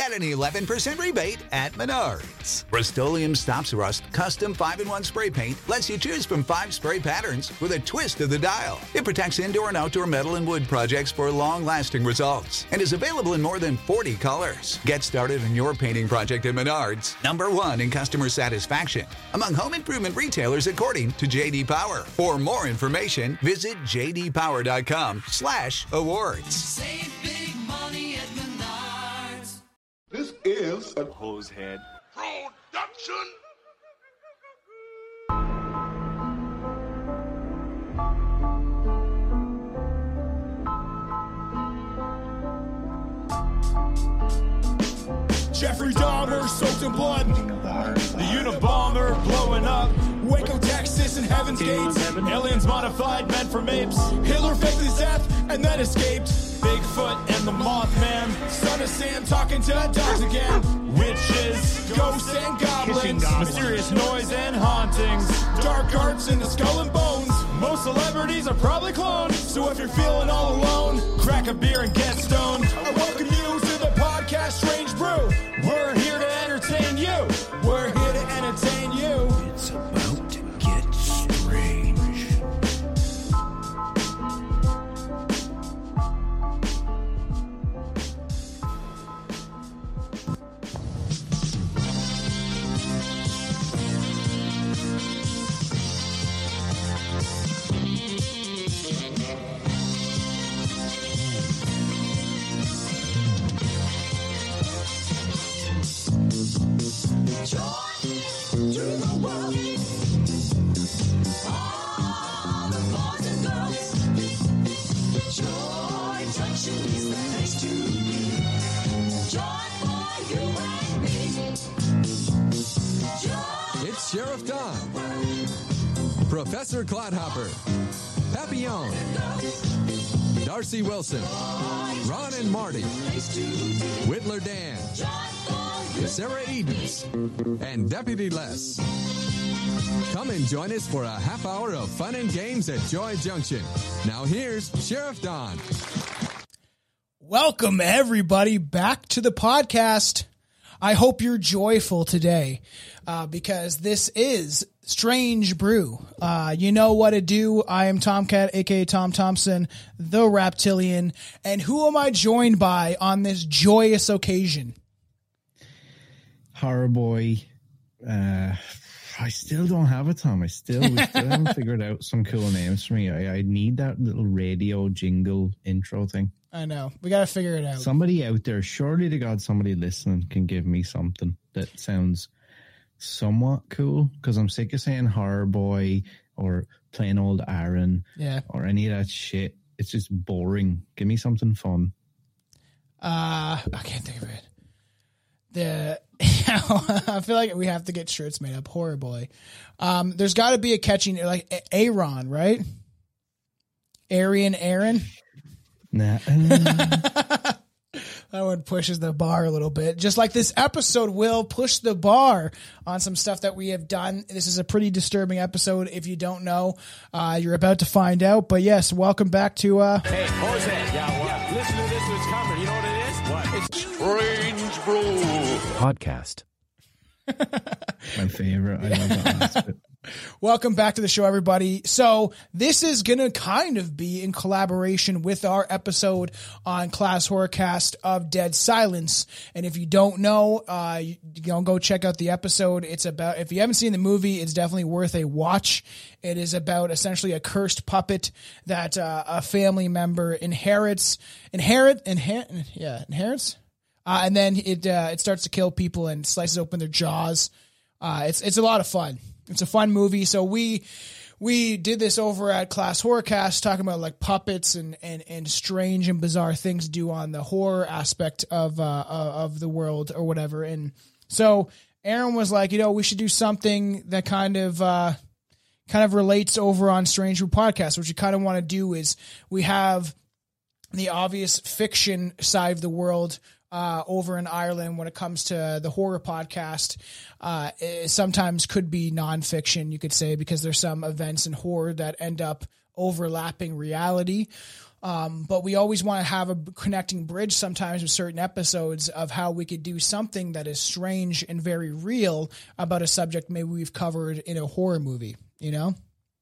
Get an 11% rebate at Menards. Rust-Oleum Stops Rust Custom 5-in-1 Spray Paint lets you choose from 5 spray patterns with a twist of the dial. It protects indoor and outdoor metal and wood projects for long-lasting results and is available in more than 40 colors. Get started on your painting project at Menards, #1 in customer satisfaction among home improvement retailers according to J.D. Power. For more information, visit jdpower.com/awards. Save big money at Menards. This is a Hosehead production. Jeffrey Dahmer soaked in blood. The Unabomber blowing up. Waco, Texas, and Heaven's Gates. Aliens modified, meant for mapes. Hitler faked his death and then escaped. Bigfoot and the Mothman. Son of Sam talking to dogs again. Witches, ghosts, and goblins. Mysterious noise and hauntings. Dark arts in the skull and bones. Most celebrities are probably cloned. So if you're feeling all alone, crack a beer and get stoned. I welcome you to the podcast Strange Brew. We're here to entertain you. We're here to entertain you. It's about to get strange. It's Sheriff Don, Professor Clodhopper, Papillon, Darcy Wilson, Ron and Marty, Whittler Dan, Sarah Edens, and Deputy Les. Come and join us for a half hour of fun and games at Joy Junction. Now here's Sheriff Don. Welcome, everybody, back to the podcast. I hope you're joyful today because this is Strange Brew. You know what to do. I am Tomcat, a.k.a. Tom Thompson, the Raptilian. And who am I joined by on this joyous occasion? Horror Boy. I still don't have it, Tom. We still haven't figured out some cool names for me. I need that little radio jingle intro thing. I know. We got to figure it out. Somebody out there, surely to God, somebody listening can give me something that sounds somewhat cool, because I'm sick of saying Horror Boy or plain old Aaron or any of that shit. It's just boring. Give me something fun. I can't think of it. I feel like we have to get shirts made up. Horror Boy. There's got to be a catchy, like Aaron, right? Aaron. Nah. That one pushes the bar a little bit. Just like this episode will push the bar on some stuff that we have done. This is a pretty disturbing episode. If you don't know, you're about to find out. But yes, welcome back to... Hey, Jose. Yeah, listen to this. It's coming. You know what it is? What? It's Strange Brew podcast. My favorite. I love that last bit. Welcome back to the show, everybody. So this is going to kind of be in collaboration with our episode on Class Horrorcast of Dead Silence. And if you don't know, you know, go check out the episode. It's about, if you haven't seen the movie, it's definitely worth a watch. It is about essentially a cursed puppet that a family member inherits. And then it starts to kill people and slices open their jaws. It's a lot of fun. It's a fun movie. So we did this over at Class Horrorcast, talking about like puppets and strange and bizarre things to do on the horror aspect of the world or whatever. And so Aaron was like, you know, we should do something that kind of relates over on Strange Brew Podcast. What you kind of want to do is we have the obvious fiction side of the world over in Ireland when it comes to the horror podcast. It sometimes could be nonfiction, you could say, because there's some events in horror that end up overlapping reality. But we always want to have a connecting bridge sometimes with certain episodes of how we could do something that is strange and very real about a subject maybe we've covered in a horror movie, you know?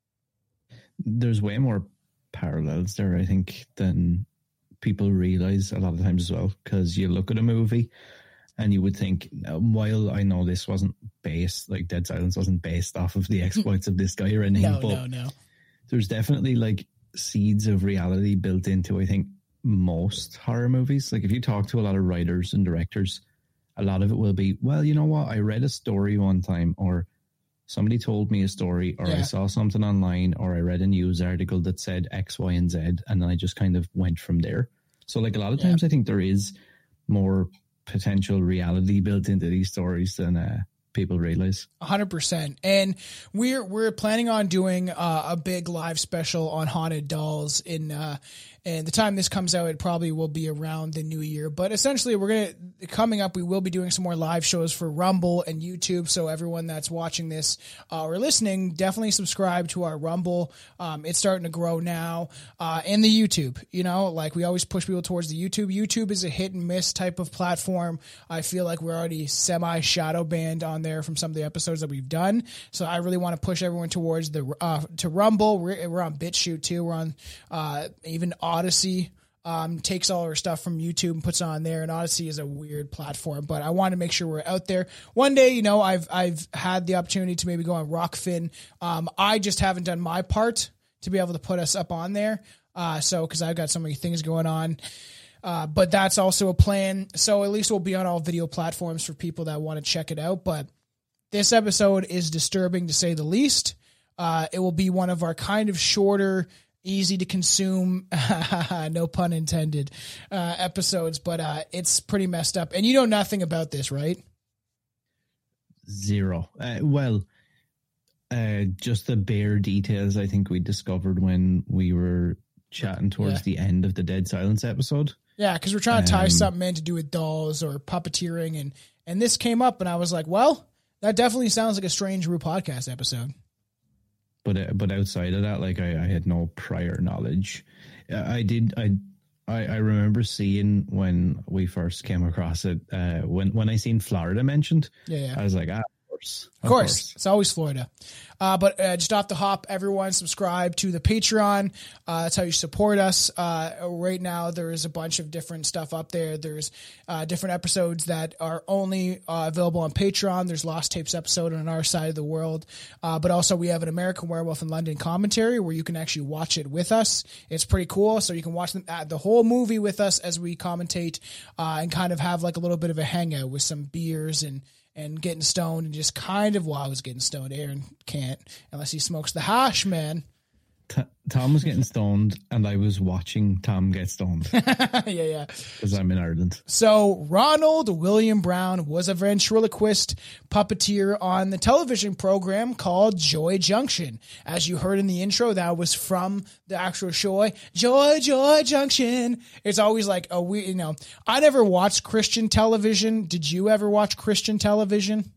There's way more parallels there, I think, than people realize a lot of times as well, because you look at a movie and you would think, while I know this wasn't based, like Dead Silence wasn't based off of the exploits of this guy or anything, no. There's definitely like seeds of reality built into, I think, most horror movies. Like if you talk to a lot of writers and directors, a lot of it will be, well, you know what, I read a story one time, or somebody told me a story, or I saw something online, or I read a news article that said X, Y, and Z, and then I just kind of went from there. So like a lot of times I think there is more potential reality built into these stories than people realize. 100%. And we're planning on doing a big live special on haunted dolls and the time this comes out, it probably will be around the new year. But essentially, coming up, we will be doing some more live shows for Rumble and YouTube. So everyone that's watching this or listening, definitely subscribe to our Rumble. It's starting to grow now. And the YouTube, you know, like we always push people towards the YouTube. YouTube is a hit and miss type of platform. I feel like we're already semi-shadow banned on there from some of the episodes that we've done. So I really want to push everyone towards to Rumble. We're on BitChute too. We're on even Odyssey. Takes all our stuff from YouTube and puts it on there, and Odyssey is a weird platform, but I want to make sure we're out there. One day, you know, I've had the opportunity to maybe go on Rockfin. I just haven't done my part to be able to put us up on there. So, cause I've got so many things going on. But that's also a plan. So at least we'll be on all video platforms for people that want to check it out. But this episode is disturbing to say the least. It will be one of our kind of shorter, easy to consume, no pun intended, episodes, but it's pretty messed up. And you know nothing about this, right? Zero. Just the bare details I think we discovered when we were chatting towards the end of the Dead Silence episode. Yeah, because we're trying to tie something in to do with dolls or puppeteering, and this came up, and I was like, well, that definitely sounds like a Strange Brew podcast episode. But outside of that, like I had no prior knowledge. I remember seeing when we first came across it, when I seen Florida mentioned, I was like, of course. It's always Florida. But just off the hop, everyone subscribe to the Patreon. That's how you support us. Right now, there is a bunch of different stuff up there. There's different episodes that are only available on Patreon. There's Lost Tapes episode on our side of the world. But also we have an American Werewolf in London commentary where you can actually watch it with us. It's pretty cool. So you can watch the whole movie with us as we commentate and kind of have like a little bit of a hangout with some beers and getting stoned and just kind of, well, I was getting stoned. Aaron can't unless he smokes the hash, man. Tom was getting stoned and I was watching Tom get stoned. Yeah. Because I'm in Ireland. So Ronald William Brown was a ventriloquist puppeteer on the television program called Joy Junction. As you heard in the intro, that was from the actual show, Joy Junction. It's always like a weird, you know, I never watched Christian television. Did you ever watch Christian television?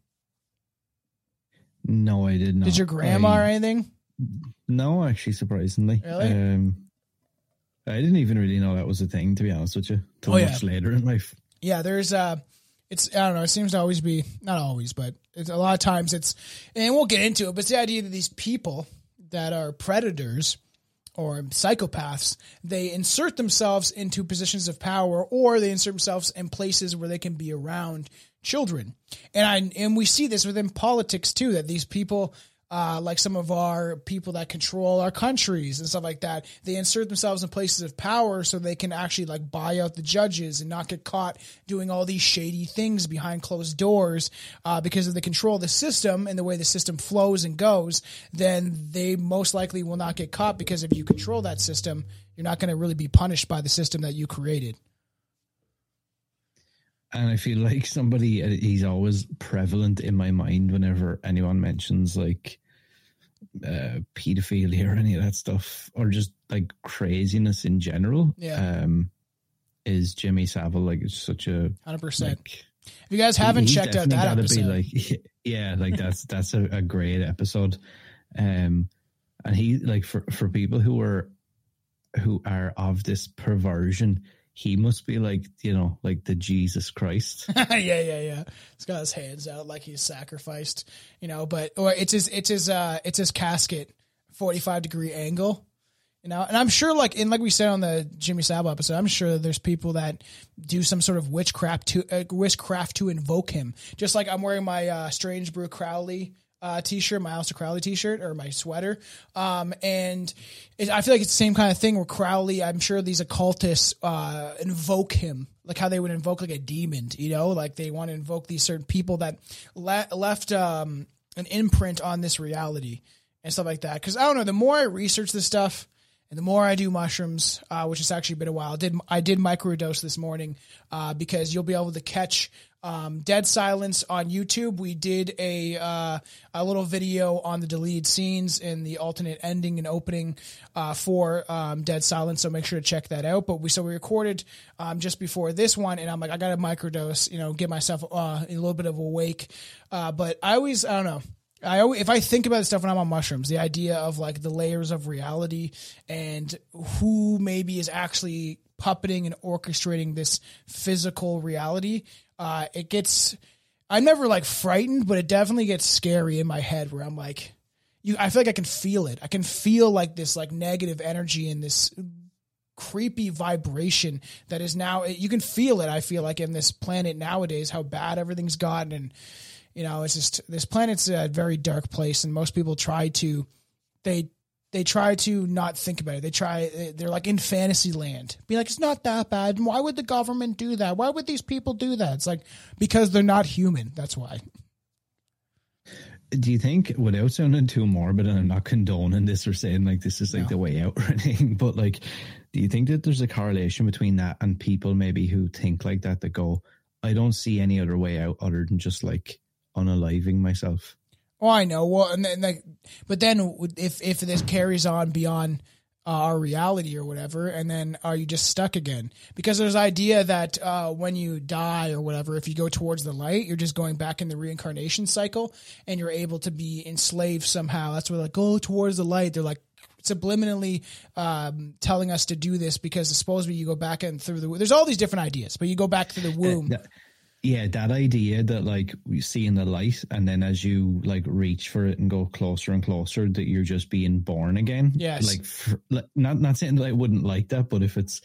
No, I did not. Did your grandma or anything? No, actually, surprisingly. Really? I didn't even really know that was a thing, to be honest with you, till much later in life. Yeah, there's it's, I don't know, it seems to always be, not always, but it's a lot of times it's, and we'll get into it, but it's the idea that these people that are predators or psychopaths, they insert themselves into positions of power, or they insert themselves in places where they can be around children. And we see this within politics too, that these people, like some of our people that control our countries and stuff like that, they insert themselves in places of power so they can actually like buy out the judges and not get caught doing all these shady things behind closed doors, because of the control of the system and the way the system flows and goes. Then they most likely will not get caught, because if you control that system, you're not going to really be punished by the system that you created. And I feel like he's always prevalent in my mind whenever anyone mentions like pedophilia or any of that stuff, or just like craziness in general. Is Jimmy Savile. Like, it's such a 100%. Like, if you guys haven't checked out that episode, that's a great episode. And he, like, for people who are who are of this perversion, he must be like, you know, like the Jesus Christ. Yeah. He's got his hands out like he's sacrificed, you know, or it's his casket, 45-degree angle, you know, and I'm sure like we said on the Jimmy Savile episode, I'm sure that there's people that do some sort of witchcraft to invoke him. Just like I'm wearing my Strange Brew Crowley t-shirt, my Aleister Crowley t-shirt or my sweater. And I feel like it's the same kind of thing where Crowley, I'm sure these occultists invoke him, like how they would invoke like a demon, you know, like they want to invoke these certain people that left an imprint on this reality and stuff like that. Cause I don't know, the more I research this stuff and the more I do mushrooms, which has actually been a while, I did microdose this morning, because you'll be able to catch Dead Silence on YouTube. We did a little video on the deleted scenes and the alternate ending and opening for Dead Silence, so make sure to check that out. But we recorded just before this one, and I'm like, I got to microdose, you know, get myself a little bit of awake. But I don't know. If I think about this stuff when I'm on mushrooms, the idea of like the layers of reality and who maybe is actually puppeting and orchestrating this physical reality, I'm never like frightened, but it definitely gets scary in my head where I'm like, I feel like I can feel it. I can feel like this like negative energy and this creepy vibration that is now, you can feel it. I feel like in this planet nowadays, how bad everything's gotten. And, you know, it's just, this planet's a very dark place, and most people try to not think about it. They're like in fantasy land. Be like, it's not that bad. Why would the government do that? Why would these people do that? It's like, because they're not human. That's why. Do you think, without sounding too morbid, and I'm not condoning this or saying like this is like the way out or anything, but like, do you think that there's a correlation between that and people maybe who think like that go, I don't see any other way out other than just like unaliving myself? Oh, I know. Well, and then like, but then if this carries on beyond our reality or whatever, and then are you just stuck again? Because there's idea that when you die or whatever, if you go towards the light, you're just going back in the reincarnation cycle, and you're able to be enslaved somehow. That's where like, go towards the light. They're like subliminally telling us to do this because supposedly you go back and through the. There's all these different ideas, but you go back to the womb. Yeah, that idea that like we see in the light, and then as you like reach for it and go closer and closer, that you're just being born again. Yes. Like not saying that I wouldn't like that, but if it's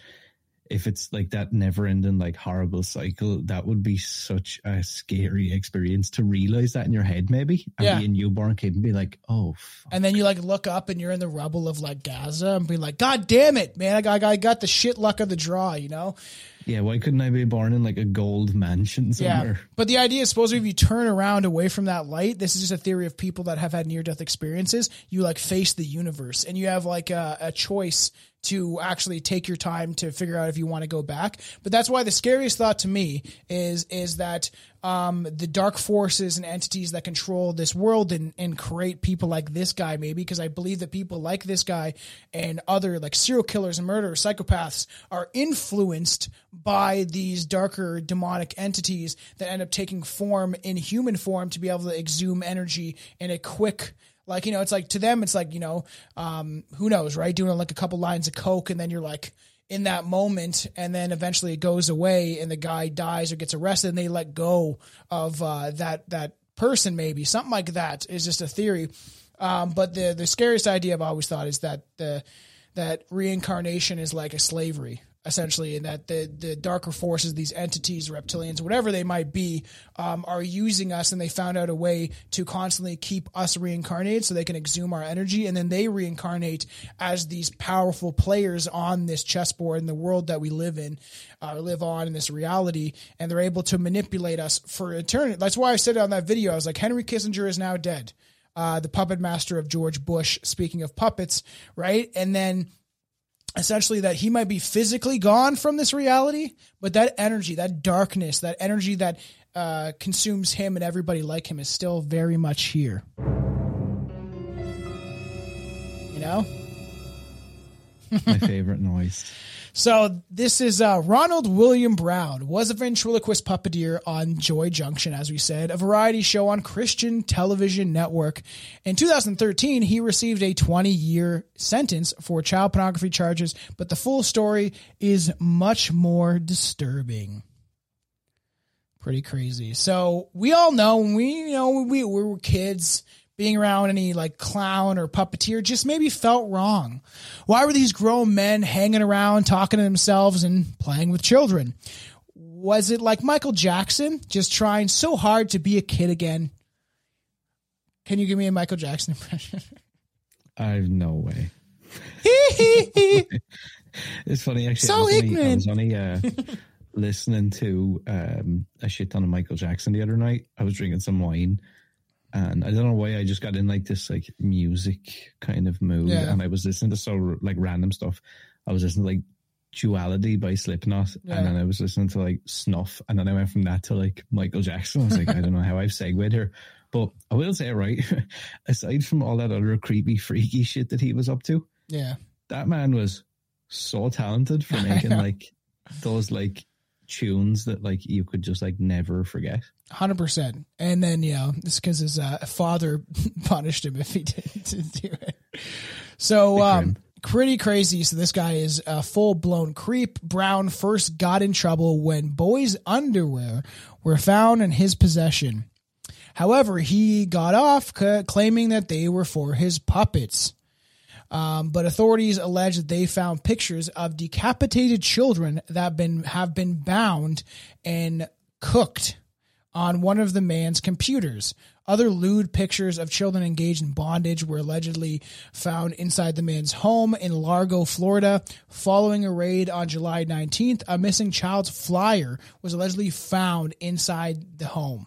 like that never ending like horrible cycle, that would be such a scary experience to realize that in your head, maybe. And be a newborn kid and be like, oh, fuck. And then you like look up and you're in the rubble of like Gaza and be like, God damn it, man. I got the shit luck of the draw, you know? Yeah, why couldn't I be born in like a gold mansion somewhere? Yeah, but the idea is supposedly if you turn around away from that light, this is just a theory of people that have had near-death experiences, you like face the universe, and you have like a choice to actually take your time to figure out if you want to go back. But that's why the scariest thought to me is that the dark forces and entities that control this world and create people like this guy, maybe, because I believe that people like this guy and other like serial killers and murderers, psychopaths, are influenced by these darker demonic entities that end up taking form in human form to be able to exhume energy in a quick, like, you know, it's like to them, it's like, you know, who knows, right? Doing like a couple lines of coke, and then you're like in that moment, and then eventually it goes away and the guy dies or gets arrested and they let go of that person, maybe something like that is just a theory. But the scariest idea I've always thought is that that reincarnation is like a slavery, essentially, and that the darker forces, these entities, reptilians, whatever they might be, are using us, and they found out a way to constantly keep us reincarnated so they can exhume our energy, and then they reincarnate as these powerful players on this chessboard in the world that we live in, live on in this reality, and they're able to manipulate us for eternity. That's why I said on that video, I was like, Henry Kissinger is now dead. The puppet master of George Bush, speaking of puppets, right? And then essentially that he might be physically gone from this reality, but that energy, that darkness, that energy that consumes him and everybody like him is still very much here. You know? My favorite noise. So this is Ronald William Brown was a ventriloquist puppeteer on Joy Junction, as we said, a variety show on Christian Television Network. In 2013, he received a 20-year sentence for child pornography charges, but the full story is much more disturbing. Pretty crazy. So we all know when we were kids, being around any like clown or puppeteer just maybe felt wrong. Why were these grown men hanging around talking to themselves and playing with children? Was it like Michael Jackson just trying so hard to be a kid again? Can you give me a Michael Jackson impression? I have no way. It's funny, actually. So ignorant. I was only listening to a shit ton of Michael Jackson the other night. I was drinking some wine. And I don't know why I just got in like this like music kind of mood, and I was listening to so like random stuff. I was listening to like Duality by Slipknot, and then I was listening to like Snuff, and then I went from that to like Michael Jackson. I was like, I don't know how I've segued here, but I will say it right. Aside from all that other creepy, freaky shit that he was up to, that man was so talented for making like those like tunes that like you could just like never forget. 100%. And then, it's because his father punished him if he didn't do it. So, pretty crazy. So this guy is a full-blown creep. Brown first got in trouble when boys' underwear were found in his possession. However, he got off claiming that they were for his puppets. But authorities allege that they found pictures of decapitated children that have been bound and cooked on one of the man's computers. Other lewd pictures of children engaged in bondage were allegedly found inside the man's home in Largo, Florida. Following a raid on July 19th, a missing child's flyer was allegedly found inside the home.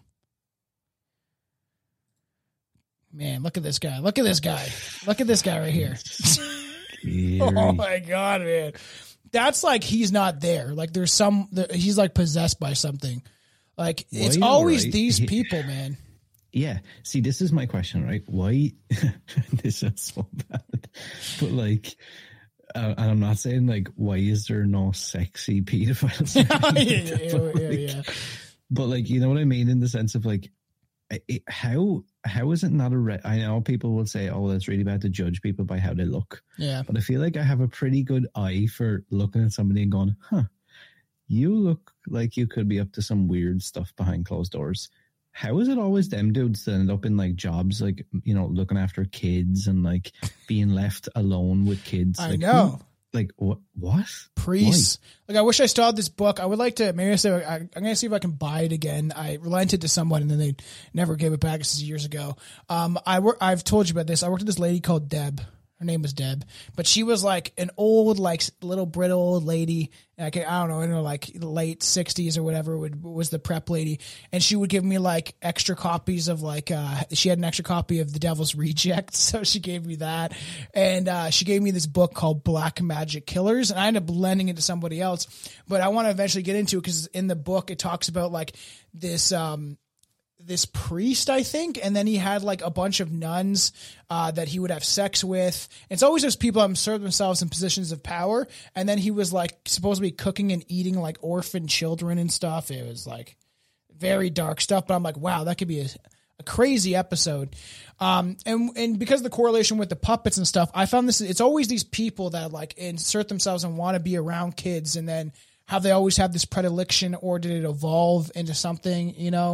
Man, look at this guy. Look at this guy. Look at this guy right here. Oh my God, man. That's like he's not there. Like he's like possessed by something. Like it's always these people, man. Yeah. See, this is my question, right? Why? This is so bad. But like, and I'm not saying like, why is there no sexy pedophiles? Yeah. But like, you know what I mean? In the sense of like, how is it not I know people will say, oh, that's really bad to judge people by how they look. Yeah. But I feel like I have a pretty good eye for looking at somebody and going, you look like you could be up to some weird stuff behind closed doors. How is it always them dudes that end up in like jobs, like, looking after kids and like being left alone with kids? I know. Like what? Priests. Why? Like I wish I still had this book. I would like to. Maybe I'm going to see if I can buy it again. I relented to someone and then they never gave it back. This is years ago. I've told you about this. I worked with this lady called Deb. Her name was Deb, but she was like an old, like little brittle old lady. Like, I don't know, in her like late 60s or whatever was the prep lady. And she would give me like extra copies of like, she had an extra copy of The Devil's Reject. So she gave me that. And she gave me this book called Black Magic Killers. And I ended up lending it to somebody else. But I want to eventually get into it because in the book, it talks about like this priest, I think, and then he had like a bunch of nuns that he would have sex with. It's always those people that insert themselves in positions of power, and then he was like supposed to be cooking and eating like orphan children and stuff. It was like very dark stuff, but I'm like, wow, that could be a crazy episode. And because of the correlation with the puppets and stuff, I found it's always these people that like insert themselves and want to be around kids, and then have they always have this predilection, or did it evolve into something,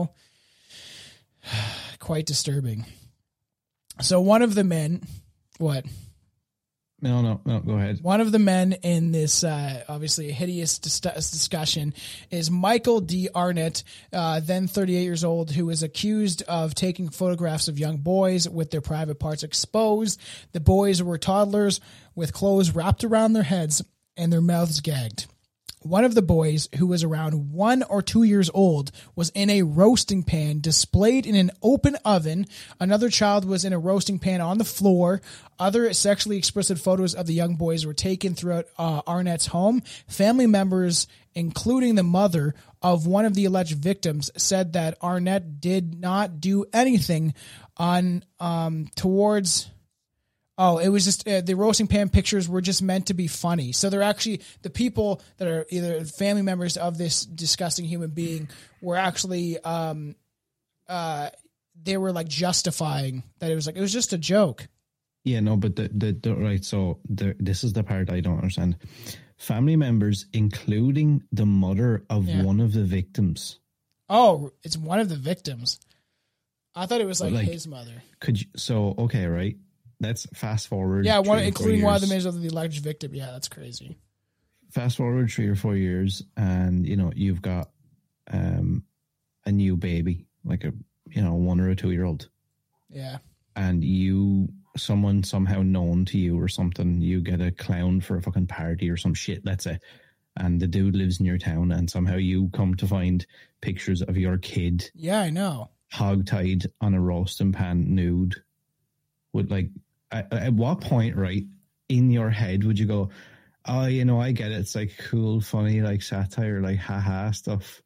quite disturbing. So one of the men, what? No, go ahead. One of the men in this, obviously hideous discussion is Michael D. Arnett, then 38 years old, who is accused of taking photographs of young boys with their private parts exposed. The boys were toddlers with clothes wrapped around their heads and their mouths gagged. One of the boys, who was around 1 or 2 years old, was in a roasting pan displayed in an open oven. Another child was in a roasting pan on the floor. Other sexually explicit photos of the young boys were taken throughout Arnett's home. Family members, including the mother of one of the alleged victims, said that Arnett did not do anything towards Oh, it was just the roasting pan pictures were just meant to be funny. So they're actually the people that are either family members of this disgusting human being were actually they were like justifying that it was just a joke. Yeah, no, but the right. So this is the part I don't understand. Family members, including the mother of one of the victims. Oh, it's one of the victims. I thought it was like his mother. Okay, right. Let's fast forward. Yeah, including one of the members of the alleged victim. Yeah, that's crazy. Fast forward 3 or 4 years, and you've got a new baby, like a 1 or a 2 year old. Yeah. And someone somehow known to you or something, you get a clown for a fucking party or some shit, let's say, and the dude lives in your town, and somehow you come to find pictures of your kid. Yeah, I know. Hogtied on a roasting pan nude. Would at what point, right, in your head would you go, oh, I get it. It's like cool, funny, like satire, like haha stuff.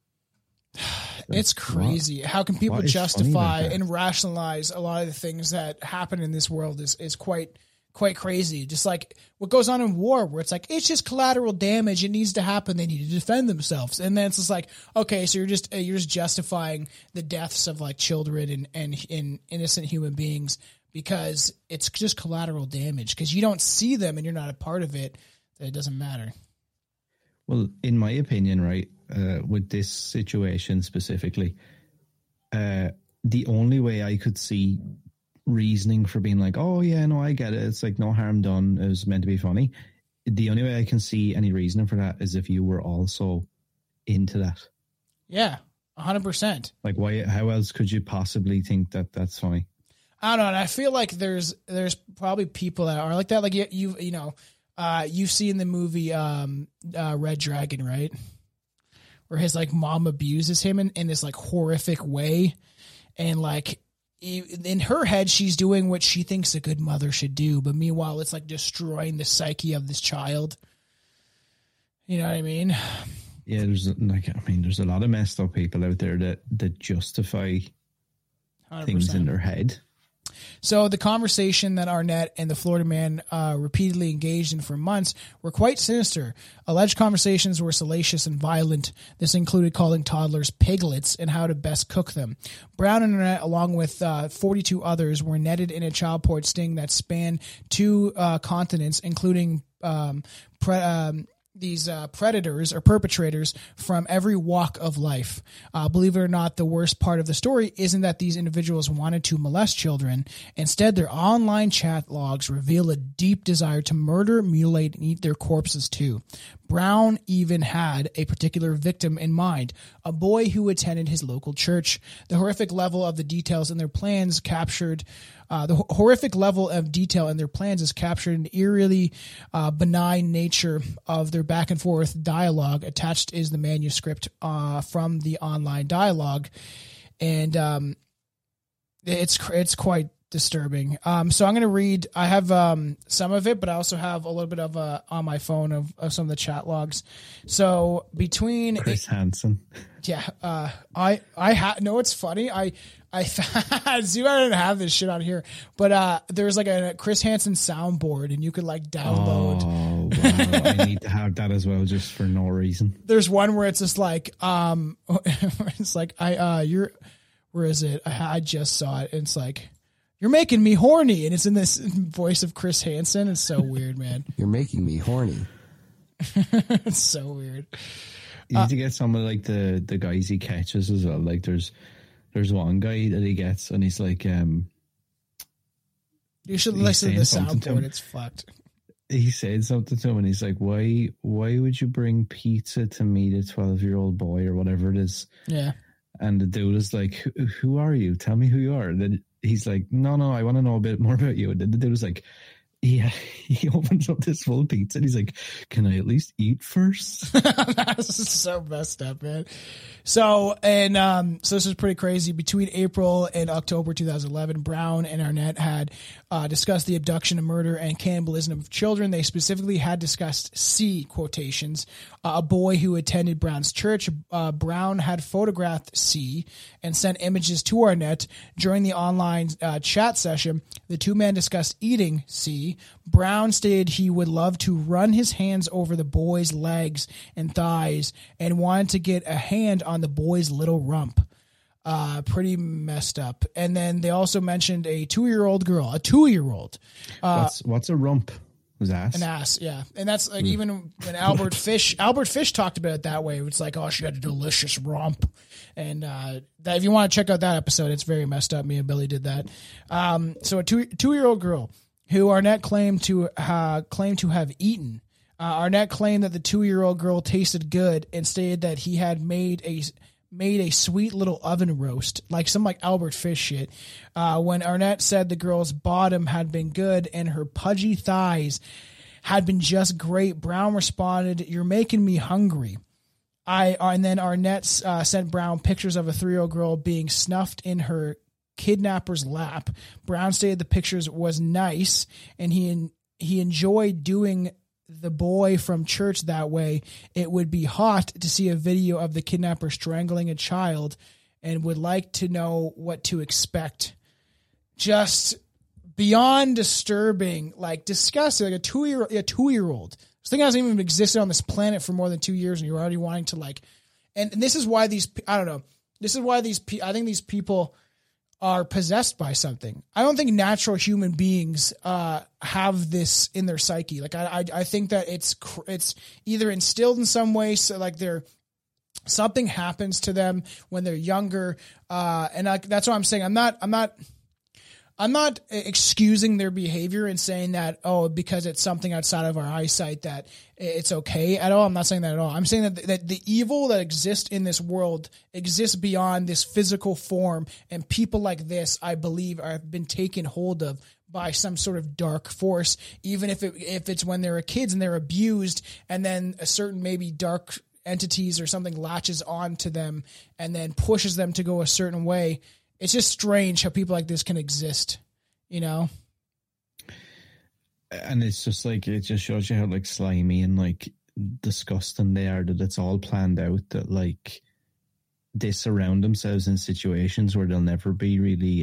It's crazy. How can people justify and rationalize a lot of the things that happen in this world is quite crazy. Just like what goes on in war, where it's like, it's just collateral damage. It needs to happen. They need to defend themselves. And then it's just like, okay, so you're just justifying the deaths of like children and innocent human beings because it's just collateral damage because you don't see them and you're not a part of it. That it doesn't matter. Well, in my opinion, right, with this situation specifically, the only way I could see reasoning for being like, oh yeah, no, I get it. It's like no harm done. It was meant to be funny. The only way I can see any reasoning for that is if you were also into that. Yeah, 100%. Like, why? How else could you possibly think that that's funny? I don't know. And I feel like there's probably people that are like that. Like you've seen the movie Red Dragon, right? Where his like mom abuses him in this like horrific way, and like in her head she's doing what she thinks a good mother should do, but meanwhile it's like destroying the psyche of this child. You know what I mean? Yeah, there's a lot of messed up people out there that justify 100%. Things in their head. So the conversation that Arnett and the Florida man repeatedly engaged in for months were quite sinister. Alleged conversations were salacious and violent. This included calling toddlers piglets and how to best cook them. Brown and Arnett, along with 42 others, were netted in a child porn sting that spanned 2 continents, including these predators or perpetrators from every walk of life. Believe it or not, the worst part of the story isn't that these individuals wanted to molest children. Instead, their online chat logs reveal a deep desire to murder, mutilate, and eat their corpses too. Brown even had a particular victim in mind, a boy who attended his local church. The horrific level of the details in their plans captured the horrific level of detail in their plans is captured in the eerily benign nature of their back and forth dialogue. Attached is the manuscript from the online dialogue, and it's quite disturbing. So I'm going to read. I have some of it, but I also have a little bit of on my phone of some of the chat logs. So between Chris Hansen, yeah, I no, it's funny. I see, I didn't have this shit on here, but there's like a Chris Hansen soundboard, and you could like download. Oh, wow. I need to have that as well, just for no reason. There's one where it's just like, it's like where is it? I just saw it. And it's like, you're making me horny, and it's in this voice of Chris Hansen. It's so weird, man. You're making me horny. It's so weird. You need to get some of like the guys he catches as well. Like there's one guy that he gets, and he's like, you should listen to the soundboard. It's fucked. He said something to him, and he's like, why would you bring pizza to meet a 12-year-old boy or whatever it is? Yeah. And the dude is like, who are you? Tell me who you are. And then he's like, no, I want to know a bit more about you. And then the dude was like, he opens up this full pizza and he's like, "Can I at least eat first?" That's so messed up, man. So this is pretty crazy. Between April and October 2011, Brown and Arnett had discussed the abduction and murder and cannibalism of children. They specifically had discussed C, quotations, a boy who attended Brown's church. Brown had photographed C and sent images to Arnett. During the online chat session, the two men discussed eating C. Brown stated he would love to run his hands over the boy's legs and thighs and wanted to get a hand on the boy's little rump. Pretty messed up. And then they also mentioned a 2-year-old girl, a 2-year-old. What's a rump? Was ass? An ass, yeah. And that's like even when Albert Fish talked about it that way. It's like, oh, she had a delicious rump. And that, if you want to check out that episode, it's very messed up. Me and Billy did that. So a 2-year-old girl who Arnett claimed to have eaten. Arnett claimed that the 2-year-old girl tasted good and stated that he had made a sweet little oven roast, like some like Albert Fish shit. When Arnett said the girl's bottom had been good and her pudgy thighs had been just great, Brown responded, "You're making me hungry." And then Arnett sent Brown pictures of a 3-year-old girl being snuffed in her kidnapper's lap. Brown stated the pictures was nice and he enjoyed doing the boy from church that way. It would be hot to see a video of the kidnapper strangling a child and would like to know what to expect. Just beyond disturbing, like disgusting, like a 2-year-old. This thing hasn't even existed on this planet for more than 2 years and you're already wanting to like, and this is why I think these people are possessed by something. I don't think natural human beings have this in their psyche. Like I think that it's either instilled in some way, so like something happens to them when they're younger, and that's what I'm saying. I'm not excusing their behavior and saying that, because it's something outside of our eyesight that it's okay at all. I'm not saying that at all. I'm saying that the evil that exists in this world exists beyond this physical form, and people like this, I believe, have been taken hold of by some sort of dark force, even if it's when they were kids and they're abused, and then a certain maybe dark entities or something latches on to them and then pushes them to go a certain way. It's just strange how people like this can exist, you know? And it's just like, it just shows you how like slimy and like disgusting they are, that it's all planned out, that like they surround themselves in situations where they'll never be really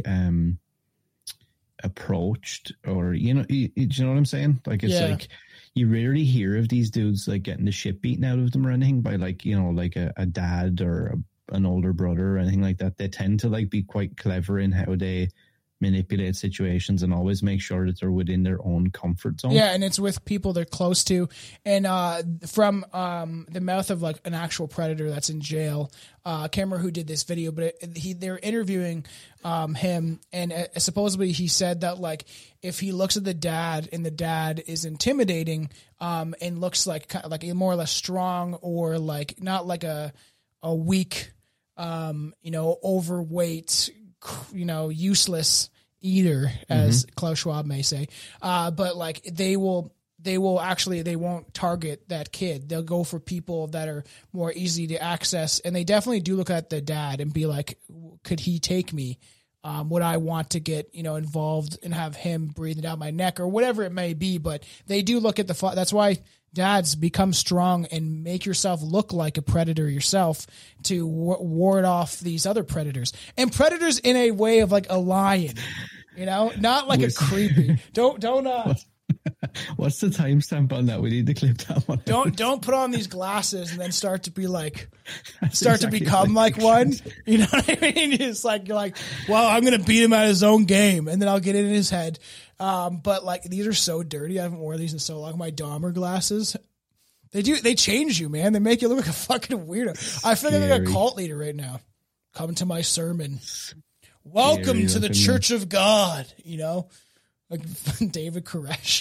approached, or, you know what I'm saying? Like, it's like, you rarely hear of these dudes like getting the shit beaten out of them or anything by like, you know, like a dad or an older brother or anything like that. They tend to like be quite clever in how they manipulate situations and always make sure that they're within their own comfort zone. Yeah, and it's with people they're close to. And from the mouth of like an actual predator that's in jail, I can't remember who did this video, but they're interviewing him, and supposedly he said that like if he looks at the dad and the dad is intimidating and looks like more or less strong, or like not like a weak, overweight, useless eater, as Klaus Schwab may say. But like they won't target that kid. They'll go for people that are more easy to access. And they definitely do look at the dad and be like, could he take me? Would I want to get, involved and have him breathing down my neck or whatever it may be? But they do look at that's why dads become strong and make yourself look like a predator yourself to ward off these other predators, and predators in a way of like a lion, not like a creepy. Don't. What's the timestamp on that? We need to clip that one. Don't put on these glasses and then start to be like, to become like one. You know what I mean? It's like, you're like, well, I'm going to beat him at his own game, and then I'll get it in his head. But like, these are so dirty. I haven't worn these in so long. My Dahmer glasses, they change you, man. They make you look like a fucking weirdo. I feel like I'm like a cult leader right now. Come to my sermon. Welcome to the Church of God, like David Koresh.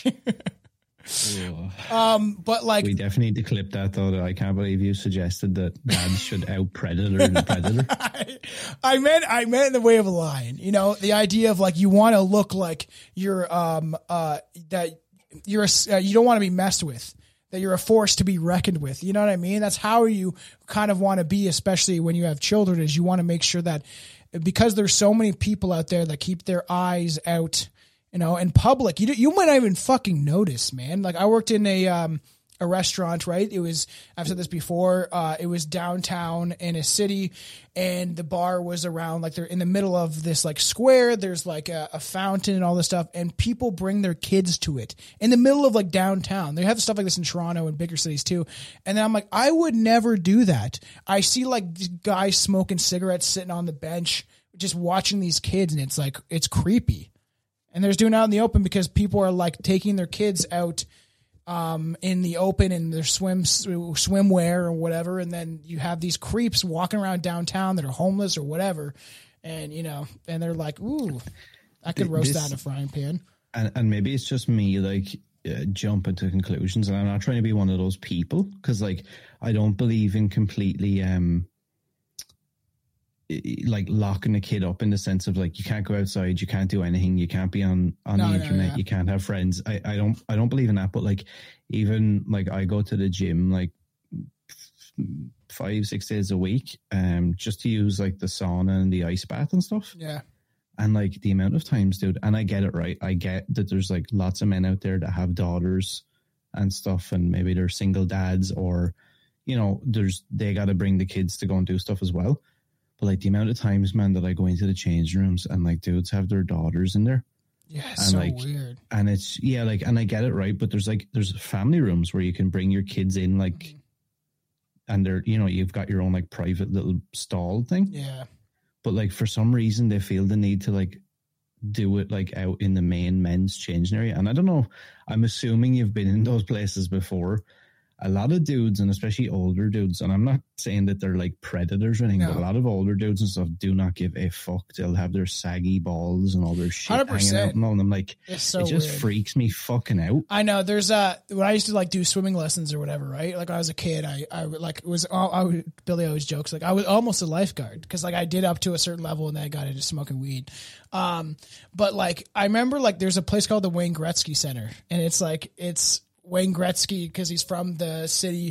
But like, we definitely need to clip that though. I can't believe you suggested that dads should out predator the predator. I meant in the way of a lion. The idea of like, you want to look like you're that you don't want to be messed with, that you're a force to be reckoned with. You know what I mean? That's how you kind of want to be, especially when you have children, is you want to make sure that, because there's so many people out there that keep their eyes out, you know, in public, you might not even fucking notice, man. Like I worked in a restaurant, right? It was, I've said this before, it was downtown in a city, and the bar was around, like they're in the middle of this like square. There's like a fountain and all this stuff, and people bring their kids to it in the middle of like downtown. They have stuff like this in Toronto and bigger cities too. And then I'm like, I would never do that. I see like guys smoking cigarettes sitting on the bench, just watching these kids, and it's like, it's creepy. And there's doing it out in the open because people are like taking their kids out in the open in their swimwear or whatever, and then you have these creeps walking around downtown that are homeless or whatever, and you know, and they're like, "Ooh, I could roast that in a frying pan." And maybe it's just me like jumping to conclusions, and I'm not trying to be one of those people, because like I don't believe in completely like locking a kid up in the sense of like you can't go outside, you can't do anything, you can't be on the internet, you can't have friends. I don't believe in that. But like even like I go to the gym like 5-6 days a week just to use like the sauna and the ice bath and stuff. Yeah. And like the amount of times, dude, and I get it, right? I get that there's like lots of men out there that have daughters and stuff, and maybe they're single dads, or you know, they got to bring the kids to go and do stuff as well. But like the amount of times, man, that I go into the changing rooms and like dudes have their daughters in there. Yeah, and so like, weird. And it's, yeah, like, and I get it, right? But there's family rooms where you can bring your kids in, like, and they're, you know, you've got your own like private little stall thing. Yeah. But like for some reason they feel the need to like do it like out in the main men's changing area. And I don't know, I'm assuming you've been in those places before. A lot of dudes, and especially older dudes, and I'm not saying that they're like predators or anything, but a lot of older dudes and stuff do not give a fuck. They'll have their saggy balls and all their shit 100%. hanging out and all. And I'm like, so it just weird. freaks me fucking out. I know. There's when I used to like do swimming lessons or whatever, right? Like when I was a kid, I like it was Billy always jokes like I was almost a lifeguard because like I did up to a certain level and then I got into smoking weed. But like I remember like there's a place called the Wayne Gretzky Center, and it's Wayne Gretzky because he's from the city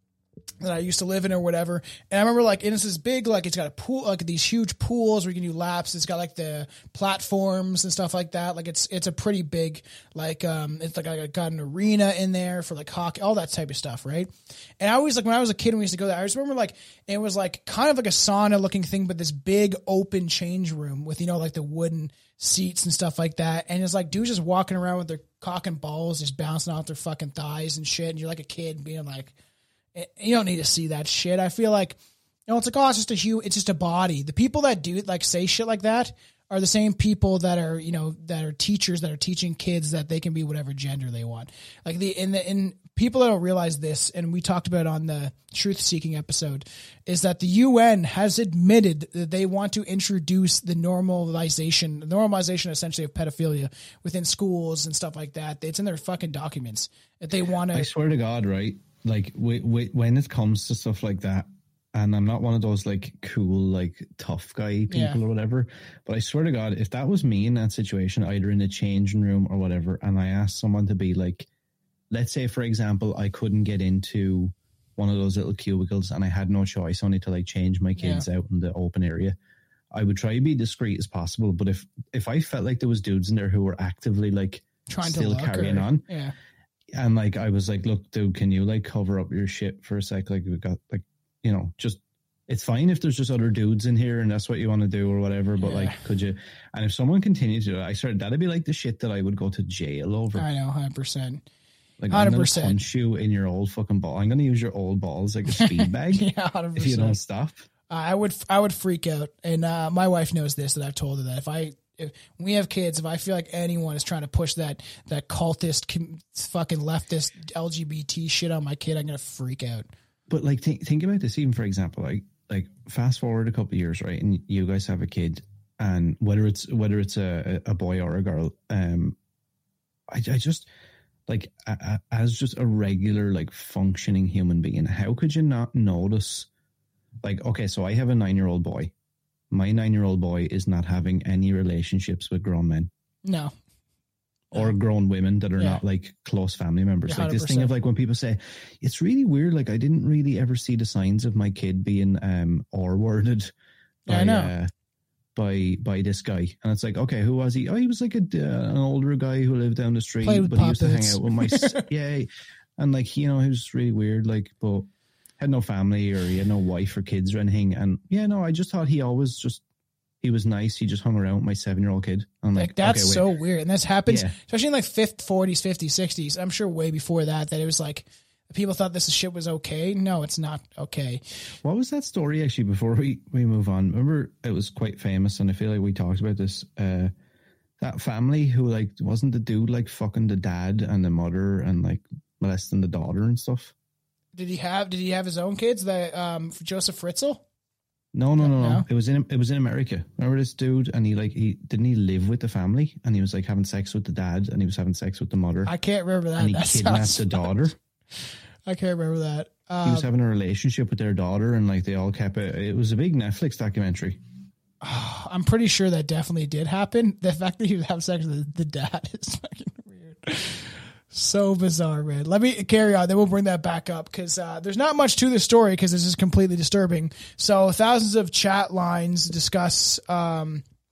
that I used to live in or whatever. And I remember like, and it's this big, like it's got a pool, like these huge pools where you can do laps. It's got like the platforms and stuff like that. Like it's a pretty big, like, it's like I got an arena in there for like hockey, all that type of stuff. Right. And I always like, when I was a kid, when we used to go there, I just remember like, it was like kind of like a sauna looking thing, but this big open change room with, you know, like the wooden seats and stuff like that. And it's like dudes just walking around with their cock and balls, just bouncing off their fucking thighs and shit. And you're like a kid being like, you don't need to see that shit. I feel like, you know, it's like, oh, it's just a body. The people that do like say shit like that are the same people that are, you know, that are teachers that are teaching kids that they can be whatever gender they want. Like in people that don't realize this, and we talked about it on the truth seeking episode, is that the UN has admitted that they want to introduce the normalization essentially of pedophilia within schools and stuff like that. It's in their fucking documents that they want to. I swear to God, right? Like when it comes to stuff like that, and I'm not one of those like cool, like tough guy people or whatever, but I swear to God, if that was me in that situation, either in the changing room or whatever, and I asked someone to be like, let's say, for example, I couldn't get into one of those little cubicles and I had no choice only to like change my kids out in the open area, I would try to be discreet as possible. But if I felt like there was dudes in there who were actively like trying still to carrying on, yeah. And like, I was like, look, dude, can you like cover up your shit for a sec? Like, we got like, you know, just, it's fine if there's just other dudes in here and that's what you want to do or whatever. But like, could you, and if someone continued to do it, that'd be like the shit that I would go to jail over. I know, 100%. Like, I'm going to punch you in your old fucking ball. I'm going to use your old balls like a speed bag. Yeah, 100%. If you don't stop. I would freak out. And my wife knows this, that I've told her that if we have kids, if I feel like anyone is trying to push that cultist, fucking leftist LGBT shit on my kid, I'm going to freak out. But like, think about this, even for example, like fast forward a couple of years, right? And you guys have a kid, and whether it's a boy or a girl, I just like, as just a regular, like functioning human being, how could you not notice? Like, okay, so I have a 9-year-old boy. My 9-year-old boy is not having any relationships with grown men. No. or grown women that are not like close family members. Yeah, like this thing of like when people say it's really weird, like I didn't really ever see the signs of my kid being R-worded by this guy, and it's like, okay, who was he? Oh, he was like an older guy who lived down the street, but he used to hang out with my and like, you know, he was really weird, like, but had no family or he had no wife or kids or anything. And I just thought he was nice. He just hung around with my 7-year-old kid. I'm like that's okay, so weird. And this happens, especially in like 40s, 50s, 60s. I'm sure way before that it was like people thought this shit was okay. No, it's not okay. What was that story actually before we move on? Remember, it was quite famous and I feel like we talked about this, that family who like, wasn't the dude like fucking the dad and the mother and like molesting the daughter and stuff? Did he have his own kids? That Joseph Fritzl? No. It was in America. Remember this dude? And he didn't live with the family, and he was like having sex with the dad, and he was having sex with the mother. I can't remember that. And he kidnapped the daughter. I can't remember that. He was having a relationship with their daughter, and like they all kept it. It was a big Netflix documentary. I'm pretty sure that definitely did happen. The fact that he would have sex with the dad is fucking weird. So bizarre, man. Let me carry on. Then we'll bring that back up because there's not much to the story because this is completely disturbing. So thousands of chat lines discuss how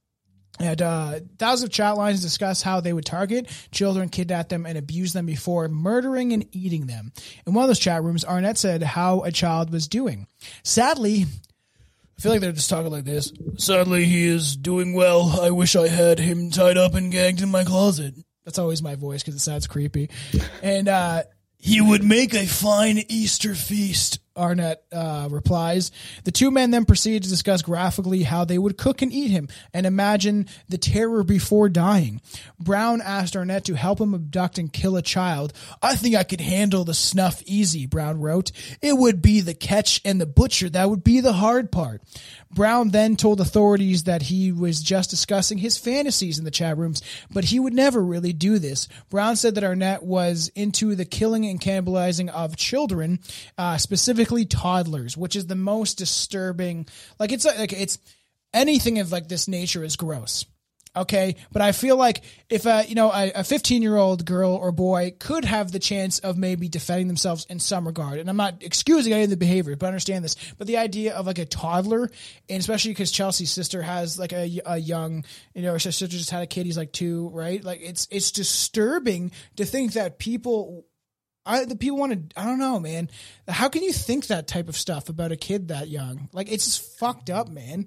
they would target children, kidnap them, and abuse them before murdering and eating them. In one of those chat rooms, Arnett said how a child was doing. Sadly, I feel like they're just talking like this. Sadly, he is doing well. I wish I had him tied up and gagged in my closet. That's always my voice because it sounds creepy. And he would make a fine Easter feast, Arnett replies. The two men then proceed to discuss graphically how they would cook and eat him and imagine the terror before dying. Brown asked Arnett to help him abduct and kill a child. I think I could handle the snuff easy, Brown wrote. It would be the catch and the butcher that would be the hard part. Brown then told authorities that he was just discussing his fantasies in the chat rooms, but he would never really do this. Brown said that Arnett was into the killing and cannibalizing of children, specifically toddlers, which is the most disturbing. Like it's it's anything of like this nature is gross. Okay. But I feel like if a 15-year-old girl or boy could have the chance of maybe defending themselves in some regard, and I'm not excusing any of the behavior, but understand this, but the idea of like a toddler, and especially because Chelsea's sister has like a young, her sister just had a kid, he's like 2, right? Like it's disturbing to think that people want to, I don't know, man. How can you think that type of stuff about a kid that young? Like, it's just fucked up, man.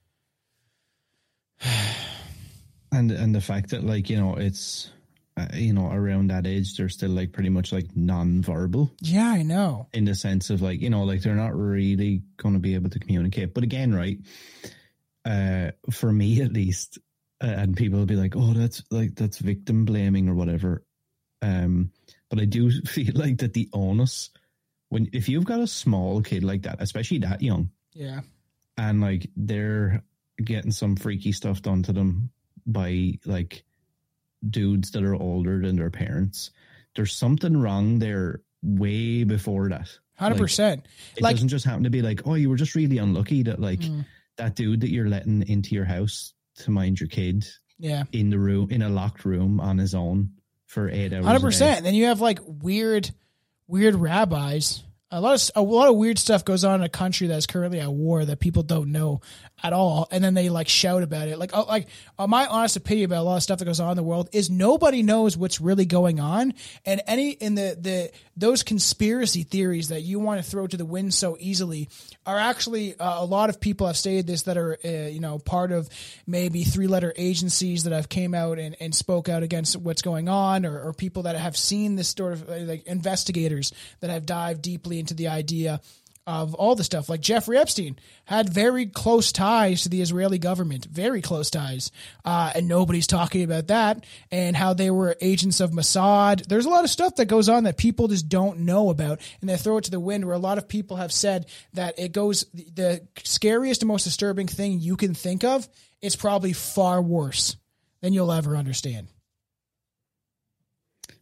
And the fact that, like, it's, around that age, they're still, like, pretty much, like, non-verbal. Yeah, I know. In the sense of, like, like, they're not really going to be able to communicate. But again, right, for me, at least, and people will be like, oh, that's victim blaming or whatever. But I do feel like that the onus, if you've got a small kid like that, especially that young, yeah, and like they're getting some freaky stuff done to them by like dudes that are older than their parents, there's something wrong there way before that. 100%. It doesn't just happen to be like, oh, you were just really unlucky that like that dude that you're letting into your house to mind your kid, in a locked room on his own for 8 hours. 100%. And then you have like weird rabbis. A lot of weird stuff goes on in a country that's currently at war that people don't know at all, and then they like shout about it. My honest opinion about a lot of stuff that goes on in the world is nobody knows what's really going on, and those conspiracy theories that you want to throw to the wind so easily are actually a lot of people have stated this that are part of maybe 3-letter agencies that have came out and spoke out against what's going on, or people that have seen this sort of like investigators that have dived deeply into the idea of all the stuff. Like Jeffrey Epstein had very close ties to the Israeli government, very close ties. And nobody's talking about that, and how they were agents of Mossad. There's a lot of stuff that goes on that people just don't know about, and they throw it to the wind, where a lot of people have said that it goes, the scariest and most disturbing thing you can think of is probably far worse than you'll ever understand.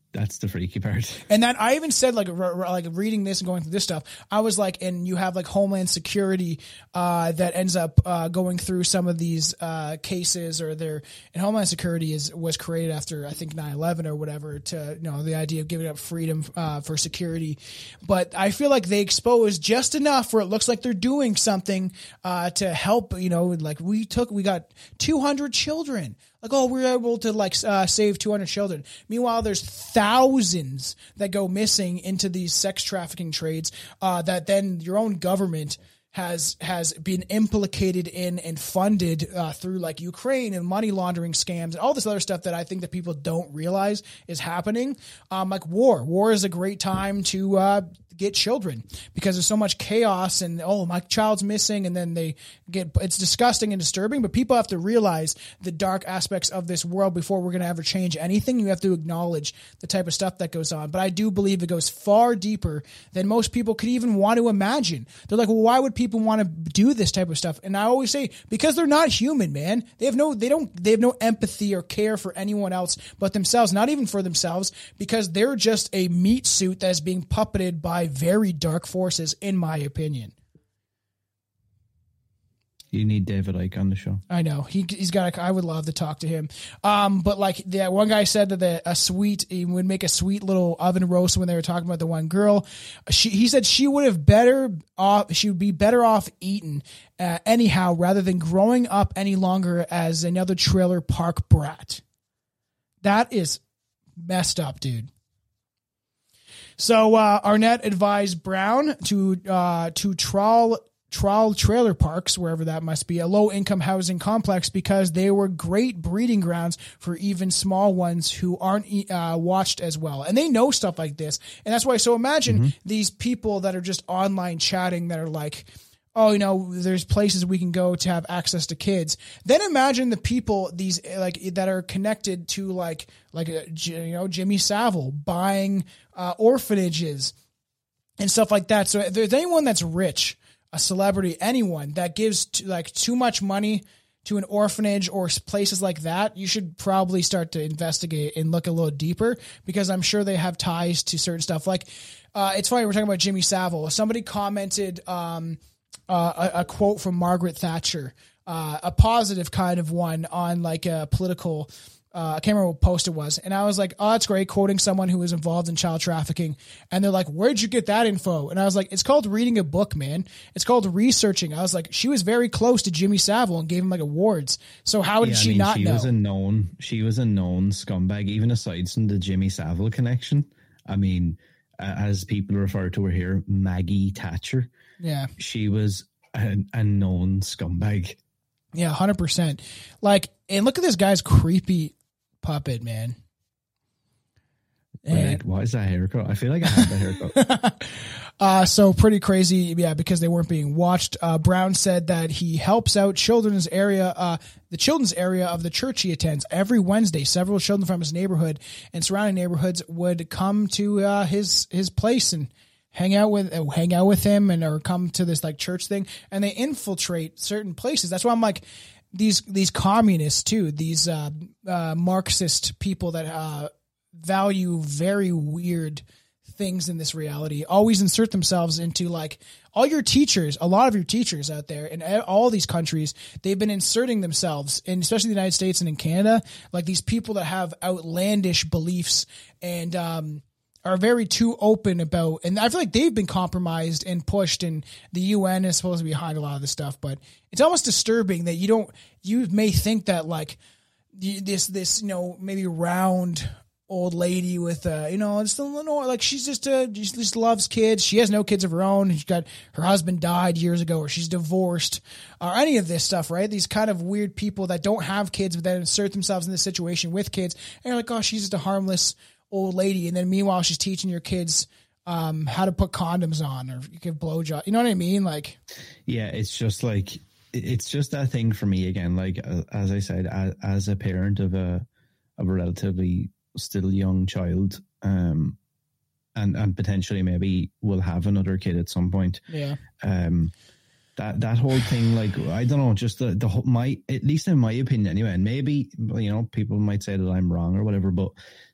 That's the freaky part. And then I even said, like reading this and going through this stuff, I was like, and you have like Homeland Security that ends up going through some of these cases, or and Homeland Security was created after, I think, 9/11 or whatever, to, you know, the idea of giving up freedom for security. But I feel like they expose just enough where it looks like they're doing something to help, you know, like we got 200 children. Like, oh, we're able to like save 200 children. Meanwhile, there's thousands that go missing into these sex trafficking trades that then your own government has been implicated in and funded through like Ukraine and money laundering scams and all this other stuff that I think that people don't realize is happening. Like war is a great time to get children, because there's so much chaos and, oh, my child's missing, and then it's disgusting and disturbing. But people have to realize the dark aspects of this world before we're going to ever change anything. You have to acknowledge the type of stuff that goes on. But I do believe it goes far deeper than most people could even want to imagine. They're like, well, why would people want to do this type of stuff? And I always say, because they're not human, man. They have no empathy or care for anyone else but themselves, not even for themselves, because they're just a meat suit that is being puppeted by very dark forces, in my opinion. You need David Icke on the show. I know he's got. I would love to talk to him. But like that one guy said that he would make a sweet little oven roast when they were talking about the one girl. He said she would be better off eaten anyhow, rather than growing up any longer as another trailer park brat. That is messed up, dude. So Arnett advised Brown to trawl trailer parks, wherever that must be, a low-income housing complex, because they were great breeding grounds for even small ones who aren't watched as well. And they know stuff like this. And that's why, so imagine these people that are just online chatting that are like, oh, you know, there's places we can go to have access to kids. Then imagine the people that are connected to like Jimmy Savile buying orphanages and stuff like that. So if there's anyone that's rich, a celebrity, anyone that gives too much money to an orphanage or places like that, you should probably start to investigate and look a little deeper, because I'm sure they have ties to certain stuff. Like, it's funny, we're talking about Jimmy Savile. Somebody commented a quote from Margaret Thatcher, a positive kind of one on like a political, I can't remember what post it was. And I was like, oh, that's great, quoting someone who was involved in child trafficking. And they're like, where'd you get that info? And I was like, it's called reading a book, man. It's called researching. I was like, she was very close to Jimmy Savile and gave him like awards. So how did she not know? She was a known scumbag, even aside from the Jimmy Savile connection. I mean, as people refer to her here, Maggie Thatcher. Yeah. She was a known scumbag. Yeah, 100%. Like, and look at this guy's creepy puppet, man. Wait, why is that haircut? I feel like I have that haircut. So pretty crazy, yeah, because they weren't being watched. Brown said that he helps out the children's area of the church he attends. Every Wednesday, several children from his neighborhood and surrounding neighborhoods would come to his place and hang out with him, and or come to this like church thing, and they infiltrate certain places. That's why I'm like, these communists too, these Marxist people that value very weird things in this reality, always insert themselves into like all your teachers, a lot of your teachers out there in all these countries, they've been inserting themselves, and especially the United States and in Canada, like these people that have outlandish beliefs and are very too open about, and I feel like they've been compromised and pushed, and the UN is supposed to be behind a lot of this stuff, but it's almost disturbing that you may think that like this, you know, maybe round old lady with, you know, like she just loves kids. She has no kids of her own. Her husband died years ago, or she's divorced, or any of this stuff, right? These kind of weird people that don't have kids, but then insert themselves in this situation with kids. And you're like, oh, she's just a harmless old lady, and then meanwhile she's teaching your kids how to put condoms on or give blowjob. You know what I mean? Like, yeah, it's just that thing for me again. Like, as I said, as a parent of a relatively still young child, and potentially maybe will have another kid at some point. Yeah. That whole thing, like, I don't know, just the whole, at least in my opinion anyway, and maybe, you know, people might say that I'm wrong or whatever, but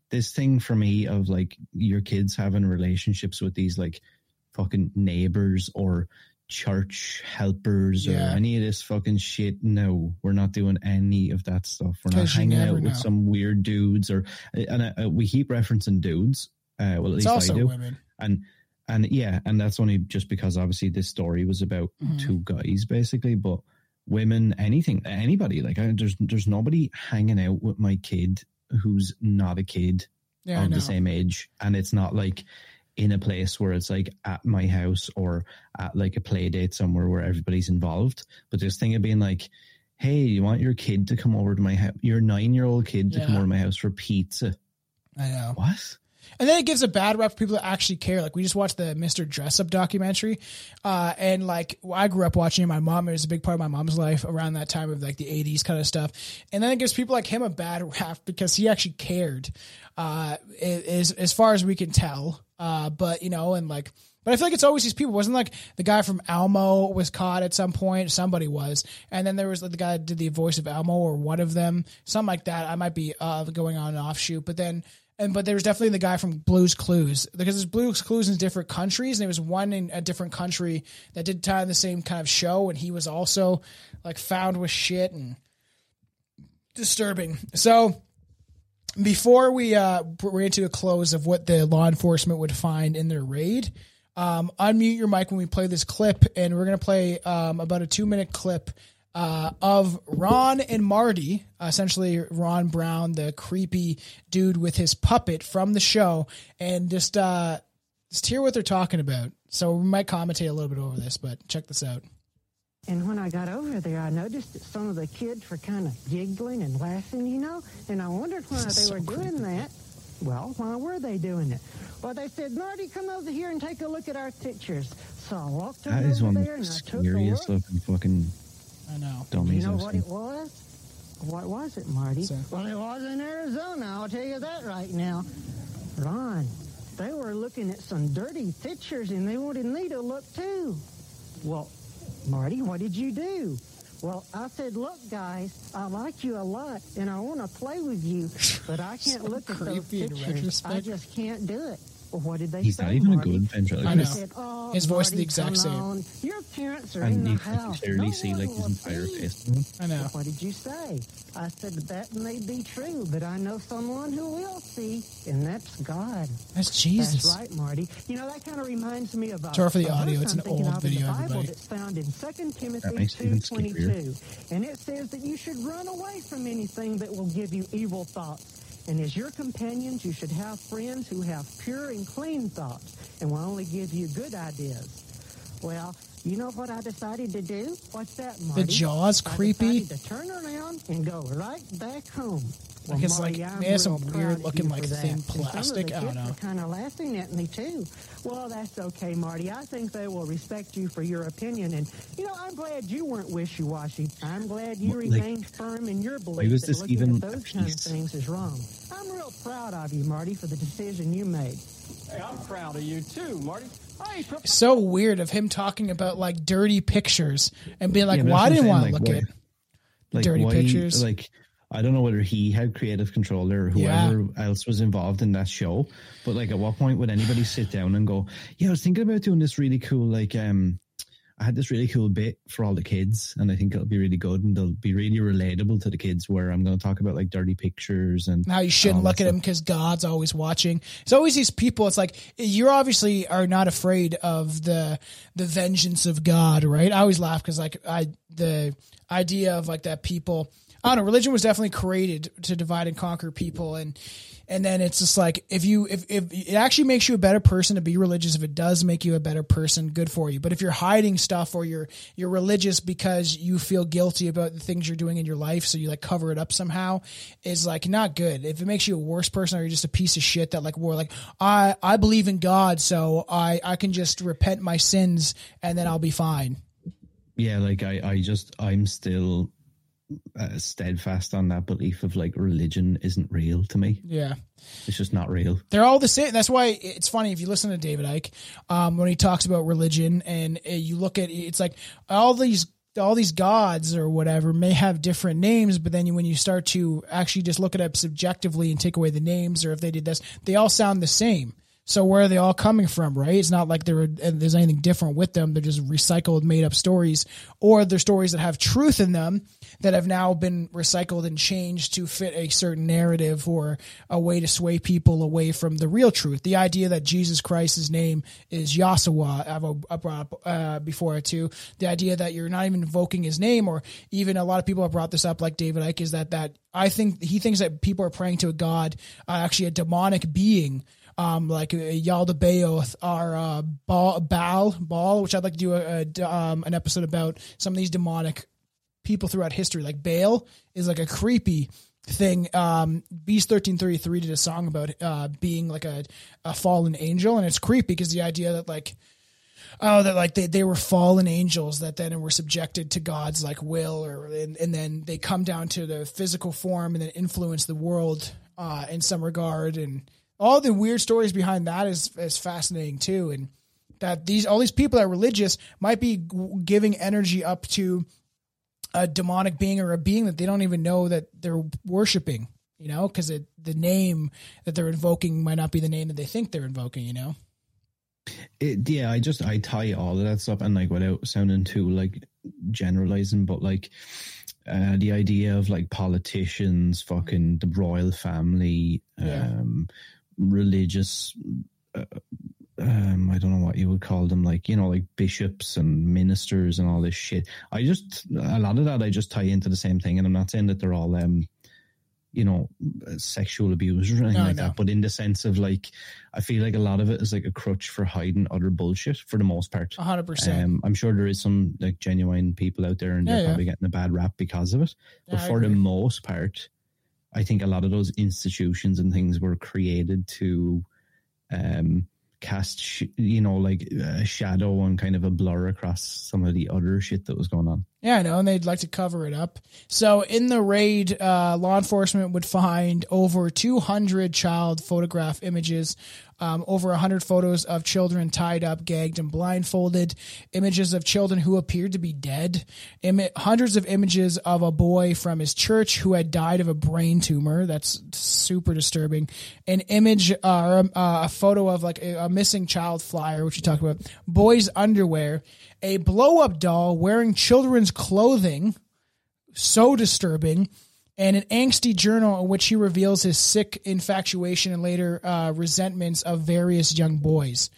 this thing for me of like your kids having relationships with these like fucking neighbors or church helpers or any of this fucking shit. No, we're not doing any of that stuff. We're not hanging out with some weird dudes we keep referencing dudes. Well, at least I do. Women. And yeah, and that's only just because obviously this story was about two guys basically, but women, anybody, like there's nobody hanging out with my kid who's not a kid of the same age. And it's not like in a place where it's like at my house or at like a play date somewhere where everybody's involved. But this thing of being like, hey, you want your kid to come over to my house, your 9-year-old kid to come over to my house for pizza? I know. What? And then it gives a bad rep for people that actually care. Like we just watched the Mr. Dress Up documentary. And like I grew up watching it. My mom, it was a big part of my mom's life around that time of like the 80s kind of stuff. And then it gives people like him a bad rap because he actually cared, as far as we can tell. But you know, and like, but I feel like it's always these people. It wasn't like the guy from Elmo was caught at some point. Somebody was. And then there was like the guy that did the voice of Elmo or one of them, something like that. I might be going on an offshoot, but then, but there was definitely the guy from Blue's Clues, because there's Blue's Clues in different countries. And there was one in a different country that did kind of the same kind of show. And he was also like found with shit and disturbing. So before we we're into a close of what the law enforcement would find in their raid, unmute your mic when we play this clip, and we're going to play about a 2-minute clip of Ron and Marty, essentially Ron Brown, the creepy dude with his puppet from the show, and just hear what they're talking about. So we might commentate a little bit over this, but check this out. And when I got over there, I noticed that some of the kids were kind of giggling and laughing, you know, and I wondered why they were doing that. Well, why were they doing it? Well, they said, Marty, come over here and take a look at our pictures. So I walked over there and I took a look. That is one of the scariest looking fucking dummies. You know what it was? What was it, Marty? Well, it was in Arizona, I'll tell you that right now. Ron, they were looking at some dirty pictures and they wanted me to look too. Well, Marty, what did you do? Well, I said, look, guys, I like you a lot, and I want to play with you, but I can't look at those pictures. I just can't do it. Well, what did they say, He's not even Marty? a good ventriloquist. I know. Said, oh, his voice Marty, is the exact same. on. Your parents are And in the you can house. clearly No see one like his will entire see. face. I know. What did you say? I said, that may be true, but I know someone who will see, and that's God. That's Jesus. That's right, Marty. You know, that kind of reminds me of Sorry for the audio. It's an I'm thinking old of in video, the Bible everybody. that's found in 2 Timothy makes it even 2:22. And it says that you should run away from anything that will give you evil thoughts. And as your companions, you should have friends who have pure and clean thoughts and will only give you good ideas. Well, you know what I decided to do? What's that, Marty? The Jaws creepy. I decided to turn around and go right back home. Like it's Marty, like I'm they have some real weird proud looking of you like for that. thin And some of plastic. the I don't kids know. are kind of laughing at me too. Well, that's okay, Marty. I think they will respect you for your opinion. And you know, I'm glad you weren't wishy-washy. I'm glad you remained firm in your belief was that this looking even at those kind of things is wrong. I'm real proud of you, Marty, for the decision you made. Hey, I'm proud of you too, Marty. So weird of him talking about like dirty pictures and being like, Yeah, well, I that's didn't what I'm want to saying, look like, at dirty why, pictures. Like, I don't know whether he had creative control or whoever else was involved in that show, but like, at what point would anybody sit down and go, yeah, I was thinking about doing this really cool, like, I had this really cool bit for all the kids, and I think it'll be really good, and they'll be really relatable to the kids, where I'm going to talk about like dirty pictures and how you shouldn't look at him because God's always watching. It's always these people. It's like, you obviously are not afraid of the vengeance of God, right? I always laugh because like the idea of like that people, I don't know, religion was definitely created to divide and conquer people. And then it's just like, if it actually makes you a better person to be religious, if it does make you a better person, good for you. But if you're hiding stuff or you're religious because you feel guilty about the things you're doing in your life, so you like cover it up somehow, is like not good. If it makes you a worse person or you're just a piece of shit that like, we're like, I believe in God, so I can just repent my sins and then I'll be fine. Yeah. Like I'm still steadfast on that belief of like religion isn't real to me. Yeah. It's just not real. They're all the same. That's why it's funny if you listen to David Icke, when he talks about religion and you look at it's like all these all these gods or whatever may have different names, but then when you start to actually just look at it subjectively and take away the names, or if they did this, they all sound the same. So where are they all coming from, right? It's not like there's anything different with them. They're just recycled, made up stories, or they're stories that have truth in them that have now been recycled and changed to fit a certain narrative or a way to sway people away from the real truth. The idea that Jesus Christ's name is Yahshua, I've brought up before too. The idea that you're not even invoking his name, or even a lot of people have brought this up, like David Icke, is that I think he thinks that people are praying to a god, actually a demonic being, like Yaldabaoth or Baal, which I'd like to do an episode about some of these demonic people throughout history. Like Baal is like a creepy thing. Beast 1333 did a song about being like a fallen angel, and it's creepy because the idea that they were fallen angels that then were subjected to God's like will, and then they come down to the physical form and then influence the world in some regard, and all the weird stories behind that is fascinating too. And that all these people that are religious might be giving energy up to a demonic being or a being that they don't even know that they're worshiping, you know, because the name that they're invoking might not be the name that they think they're invoking, you know? I tie all of that stuff, and like without sounding too like generalizing, but like the idea of like politicians, fucking the royal family, religious, I don't know what you would call them, like, you know, like bishops and ministers and all this shit. A lot of that I just tie into the same thing, and I'm not saying that they're all you know, sexual abusers or anything like that, but in the sense of like, I feel like a lot of it is like a crutch for hiding other bullshit for the most part. 100%. I'm sure there is some like genuine people out there, and they're probably getting a bad rap because of it. But for the most part, I think a lot of those institutions and things were created to cast, you know, like a shadow and kind of a blur across some of the other shit that was going on. Yeah, I know, and they'd like to cover it up. So in the raid, law enforcement would find over 200 child photograph images, over 100 photos of children tied up, gagged, and blindfolded, images of children who appeared to be dead, hundreds of images of a boy from his church who had died of a brain tumor. That's super disturbing. An image, a photo of like a missing child flyer, which you talked about, boys' underwear, a blow-up doll wearing children's clothing, so disturbing, and an angsty journal in which he reveals his sick infatuation and later resentments of various young boys.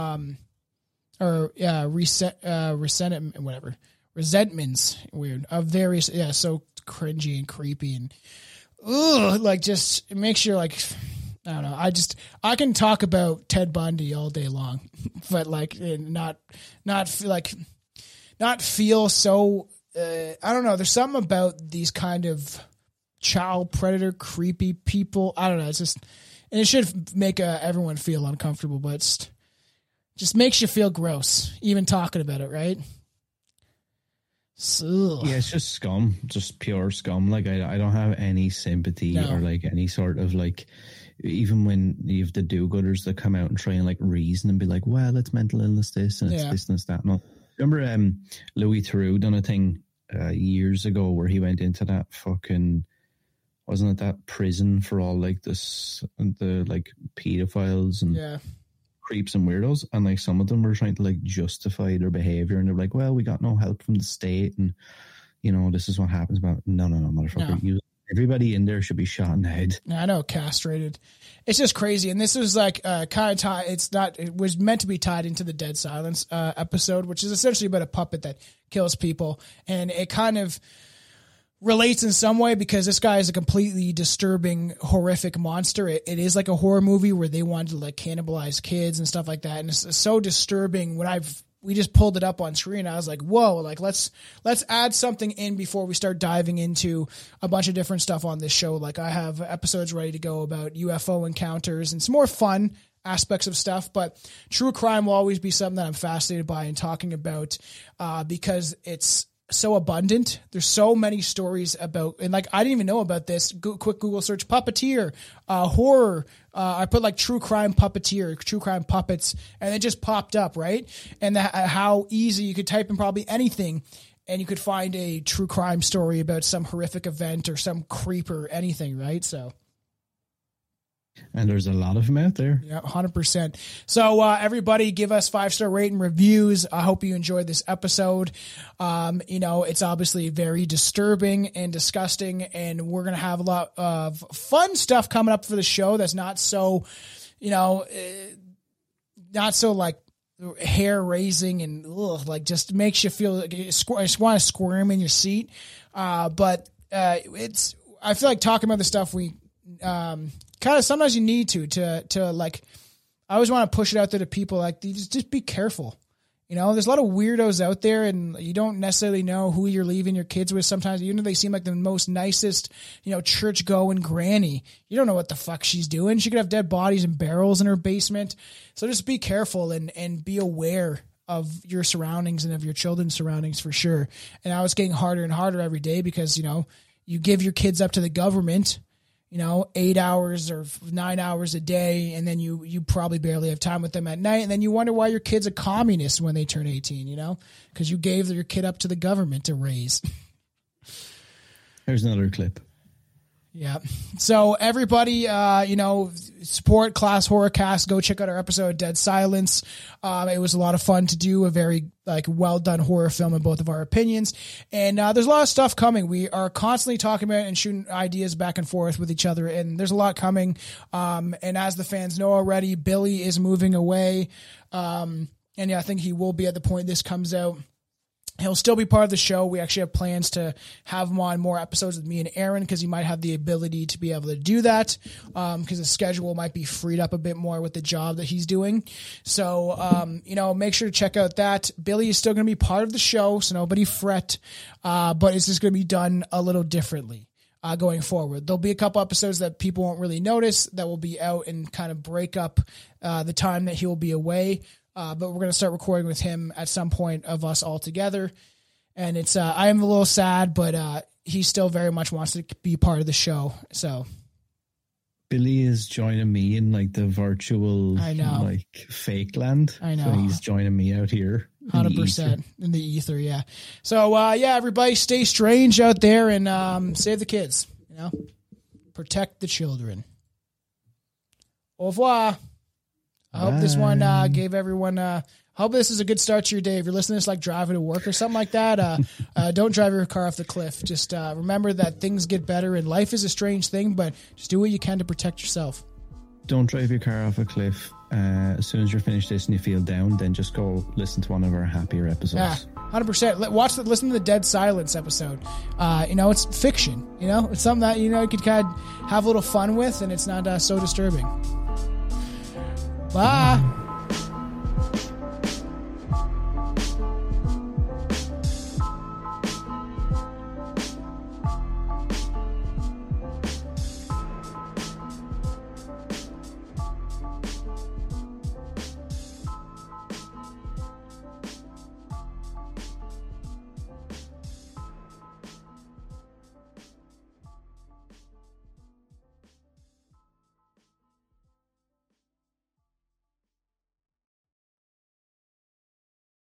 Resentments, weird, of various, so cringy and creepy and, like, just, it makes you, like, I don't know, I can talk about Ted Bundy all day long, but, like, not feel so, I don't know, there's something about these kind of child predator, creepy people. I don't know. It's just, and it should make everyone feel uncomfortable, but it's just makes you feel gross, even talking about it, right? So, yeah, it's just scum, just pure scum. Like, I don't have any sympathy or like any sort of like, even when you have the do-gooders that come out and try and like reason and be like, well, it's mental illness this and it's this and it's that and all. Remember Louis Theroux done a thing years ago where he went into that fucking, wasn't it that prison for all like the like pedophiles and creeps and weirdos, and like some of them were trying to like justify their behavior, and they're like, well, we got no help from the state, and you know, this is what happens. But no, motherfucker, everybody in there should be shot in the head. I know, castrated. It's just crazy. And this was like kind of tied. It was meant to be tied into the Dead Silence episode, which is essentially about a puppet that kills people. And it kind of relates in some way because this guy is a completely disturbing, horrific monster. It is like a horror movie where they wanted to like cannibalize kids and stuff like that. And it's so disturbing when we just pulled it up on screen. I was like, whoa, like let's add something in before we start diving into a bunch of different stuff on this show. Like I have episodes ready to go about UFO encounters and some more fun aspects of stuff, but true crime will always be something that I'm fascinated by and talking about because it's so abundant. There's so many stories about, and like, I didn't even know about this. Quick Google search, puppeteer, horror. I put like true crime puppeteer, true crime puppets, and it just popped up, right? And how easy you could type in probably anything and you could find a true crime story about some horrific event or some creep or anything, right? So. And there's a lot of them out there. Yeah, 100%. So everybody give us 5-star rating reviews. I hope you enjoyed this episode. It's obviously very disturbing and disgusting, and we're going to have a lot of fun stuff coming up for the show that's not so, not so like hair raising and just makes you feel like you just want to squirm in your seat. But I feel like talking about the stuff we kind of sometimes you need to like, I always want to push it out there to people, like, just be careful. There's a lot of weirdos out there, and you don't necessarily know who you're leaving your kids with sometimes, even if they seem like the most nicest, church going granny. You don't know what the fuck she's doing. She could have dead bodies and barrels in her basement. So just be careful and be aware of your surroundings and of your children's surroundings for sure. And now it's getting harder and harder every day because, you give your kids up to the government, 8 hours or 9 hours a day, and then you probably barely have time with them at night, and then you wonder why your kid's a communist when they turn 18, because you gave your kid up to the government to raise. Here's another clip. Yeah. So everybody, support Class Horror Cast. Go check out our episode of Dead Silence. It was a lot of fun to do, a very well done horror film in both of our opinions. And there's a lot of stuff coming. We are constantly talking about it and shooting ideas back and forth with each other. And there's a lot coming. And as the fans know already, Billy is moving away. And I think he will be at the point this comes out. He'll still be part of the show. We actually have plans to have him on more episodes with me and Aaron because he might have the ability to be able to do that because his schedule might be freed up a bit more with the job that he's doing. So, make sure to check out that. Billy is still going to be part of the show, so nobody fret, but it's just going to be done a little differently. Going forward, there'll be a couple episodes that people won't really notice that will be out and kind of break up the time that he will be away. But we're going to start recording with him at some point of us all together. And it's, I am a little sad, but he still very much wants to be part of the show. So Billy is joining me in the virtual, fake land. I know. So he's joining me out here. 100% in the ether. Yeah. So, everybody stay strange out there and save the kids, protect the children. Au revoir. I hope this one gave everyone. Hope this is a good start to your day. If you're listening to this driving to work or something like that, don't drive your car off the cliff. Just remember that things get better and life is a strange thing, but just do what you can to protect yourself. Don't drive your car off a cliff. As soon as you're finished this and you feel down, then just go listen to one of our happier episodes. Yeah, 100%. Listen to the Dead Silence episode. It's fiction. It's something that you could kind of have a little fun with, and it's not so disturbing. Bye.